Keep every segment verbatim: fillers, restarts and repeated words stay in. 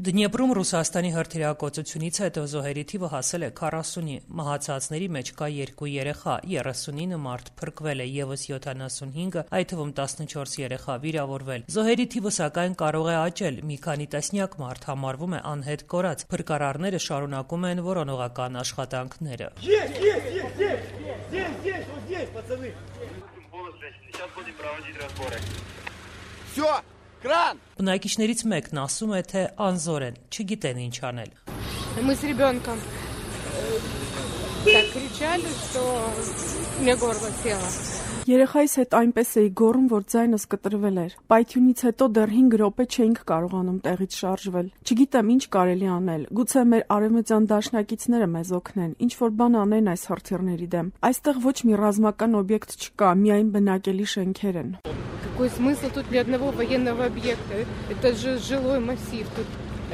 Դնիեպրում Ռուսաստանի հրթիռակոծությունից հետո զոհերի թիվը հասել է քառասունի, մահացածների մեջ կա երկու երեխա, երեսունինը մարդ փրկվել է, ևս յոթանասունհինգը, այդ թվում տասնչորս երեխա վիրավորվել։ Զոհերի թիվը սակայն կարող է աճել, մի քանի տասնյակ մարդ համարվում է անհետ կորած։ Փրկարարները շարունակում են որոնողական աշխատանքները։ Բնակիչներից մեկն ասում է, թե անզոր են, չգիտեն ինչ անել։ Мы с ребенком так кричали, что мне горло село. Երեխայիս հետ այնպես էի գոռում, որ ձայնս կտրվել էր։ Պայթյունից հետո դեռ հինգ րոպե չէինք կարողանում տեղից շարժվել։ Չգիտեմ ինչ կարելի անել։ Գուցե մեր արևմտյան դաշնակիցները մեզ օգնեն, ինչ որ բան անեն այս հրթիռների дем։ Այստեղ ոչ մի ռազմական օբյեկտ չկա, միայն բնակելի շենքեր են։ Какой смысл тут ни одного военного объекта? Это же жилой массив тут.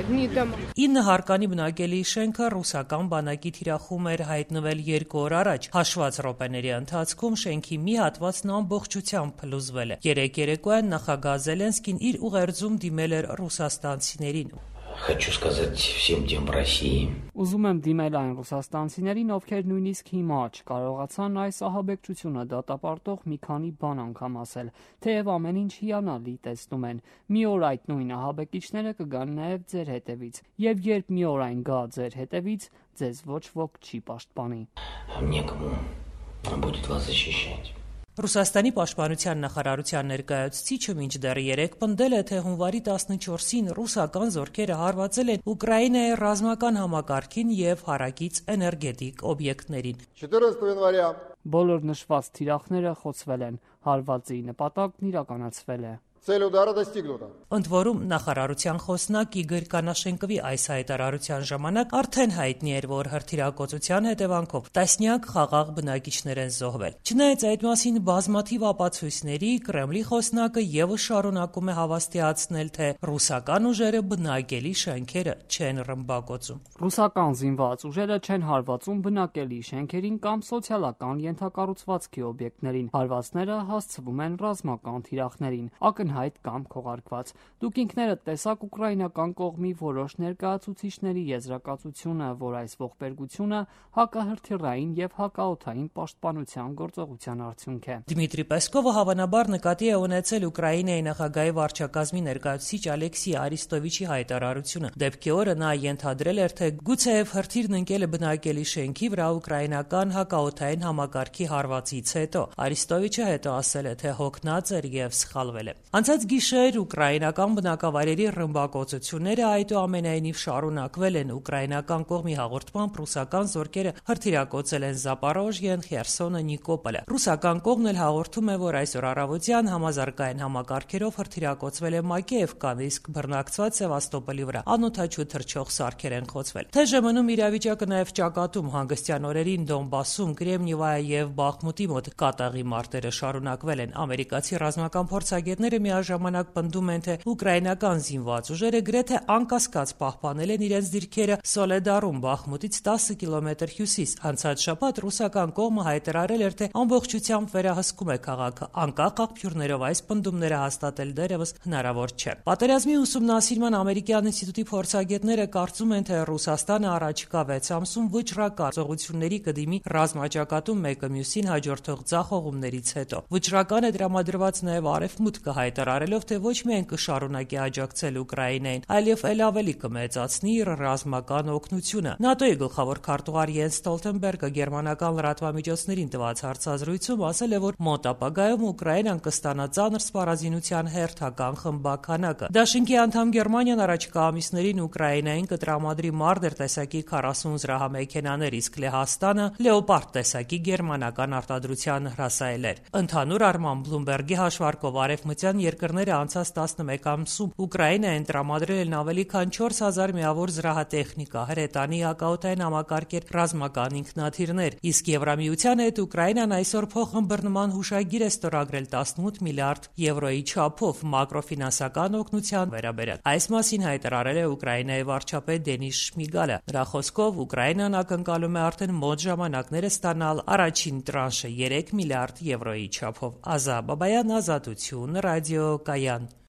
ինը հարկանի բնակելի շենքը ռուսական բանակի թիրախում էր հայտնվել երկու օր առաջ։ Հաշված րոպեների ընթացքում շենքի մի հատվածն ամբողջությամբ փլուզվել է։ Երեկ երեկոյան նախագահ Զելենսկին իր ուղերձում դիմել էր ռուսաստանցիներին։ Хочу сказать всем тем в России. Ուզում եմ դիմել այն ռուսաստանցիներին, ովքեր նույնիսկ հիմա չկարողացան այս ահաբեկչությունը դատապարտող մի քանի բան անգամ ասել, թեև ամեն ինչ հիանալի տեսնում են։ Մի օր այդ нույն ահաբեկիչները կգան նաև ձեր հետևից, եւ երբ մի օր այն գա ձեր հետևից, ձեզ ոչ ոք չի պաշտպանի։ Некому будет вас защищать. Ռուսաստանի պաշտպանության նախարարության ներկայացուցիչը մինչդեռ երեկ պնդել է, թե հունվարի տասնչորսին ռուսական զորքերը հարվածել են Ուկրաինայի ռազմական համակարգին եւ հարակից էներգետիկ օբյեկտներին։ չորրորդого января Բոլոր նշված թիրախները խոցվել են, հարվածի նպատակն իրականացվել է։ Цель удара достигнута. Ընդ որում նախարարության խոսնակ Իգոր Կանաշենկովի այս հայտարարության ժամանակ արդեն հայտնի էր, որ հրթիռակոծության հետևանքով տասնյակ խաղաղ բնակիչներ են զոհվել։ Չնայած այդ մասին բազմաթիվ ապացույցների, Կրեմլի խոսնակը ևս շարունակում է հավաստիացնել, թե ռուսական ուժերը բնակելի շենքերը չեն ռմբակոծում։ Ռուսական զինված ուժերը չեն հարվածում բնակելի շենքերին կամ սոցիալական ենթակառուցվածքի օբյեկտներին։ Հարվածները հասցվում են ռազմական թիրախներին, ակնհայտ կամ քողարկված։ Դուք ինքներդ տեսաք ուկրաինական կողմի որոշ ներկայացուցիչների եզրակացությունը, որ այս ողբերգությունը հակահրթիռային եւ հակաօդային պաշտպանության գործողության արդյունք է։ Դմիտրի Պեսկովը հավանաբար նկատի է ունեցել Ուկրաինայի նախագահի վարչակազմի ներկայացուցիչ Ալեքսի Արիստովիչի հայտարարությունը։ Դեպքի օրը նա ենթադրել էր, թե գուցեև հրթիռն ընկել է բնակելի շենքի վրա ուկրաինական հակաօդային համակարգի հարվածից հետո։ Արիստովիչը հետո ասել է, թե հոգնած էր եւ սխալվել է։ Անցած գիշեր ուկրաինական բնակավայրերի ռմբակոծությունները այդուամենայնիվ շարունակվել են։ Ուկրաինական կողմի հաղորդմամբ ռուսական զորքերը հրթիռակոծել են Զապորոժիեն, Խերսոնը, Նիկոպոլը։ Ռուսական կողմն էլ հաղորդում է, որ այսօր առավոտյան համազարգային համակարգերով հրթիռակոծվել է Մակեևկան, իսկ բռնակցված Սևաստոպոլի վրա անօդաչու թռչող սարքեր են խոցվել։ Թեժմնում իրավիճակը նաև ճակատում հանգստյան օրերին Դոնբասում, Կրեմնիվայ եւ Բախմուտի մոտ կատաղի մարտերը շարունակվել են։ Ամերիկացի ռազմական փորձագետները միաժամանակ պնդում են, թե ուկրաինական զինված ուժերը գրեթե անկասկած պահպանել են իրենց դիրքերը Սոլեդարում, Բախմուտից տասը կիլոմետր հյուսիս։ Անցած շաբաթ ռուսական կողմը հայտարարել էր, թե ամբողջությամբ վերահսկում է քաղաքը։ Անկախ աղբյուրներով այս պնդումները հաստատել դեռևս հնարավոր չէ։ Պատերազմի ուսումնասիրման ամերիկյան ինստիտուտի փորձագետները կարծում են, թե Ռուսաստանը առաջիկա վեց ամսում վճռական գործողությունների կդիմի ռազմաճակատում մեկը մյուսին հաջորդող ձախողումներից հետո։ Վճռական է տրամադրված նաև Արևմուտքը հայտարարելով, թե ոչ միայն կշարունակի աջակցել Ուկրաինային, այլև ել ավելի կմեծացնի իր ռազմական օգնությունը։ ՆԱՏՕ-ի գլխավոր քարտուղար Յենս Ստոլտենբերգը գերմանական լրատվամիջոցներին տված հարցազրույցում ասել է, որ մոտ ապագայում Ուկրաինան կստանա ծանր սպառազինության հերթական խմբականակը։ Դաշինքի անդամ Գերմանիան առաջիկա ամիսներին Ուկրաինային կտրամադրի Marder տեսակի քառասուն զրահամեքենաներ, իսկ Լեհաստանը Leopard տեսակի գերմանական արտադրության հրասայելեր։ Ընդհանուր առմամբ Bloomberg-ի հաշվարկով արևմտյան երկրները անցած տասնմեկ ամսում Ուկրաինային տրամադրել են ավելի քան չորս հազար միավոր զրահատեխնիկա, հրետանի, հակաօդային համակարգեր, ռազմական ինքնաթիռներ, իսկ Եվրամիության հետ Ուկրաինան այսօր փոխըմբռնման հուշագիր է ստորագրել տասնութ միլիարդ եվրոյի չափով մակրոֆինանսական օգնության վերաբերյալ։ Այս մասին հայտարարել է Ուկրաինայի վարչապետ Դենիս Շմիգալը։ Նրա խոսքով Ուկրաինան ակնկալում է արդեն մոտ ժամանակներ ստանալ առաջին տրանշը երեք միլիարդ եվրոյի չափով։ Ազա Բաբայան, Ազատություն, ռադիոկայան։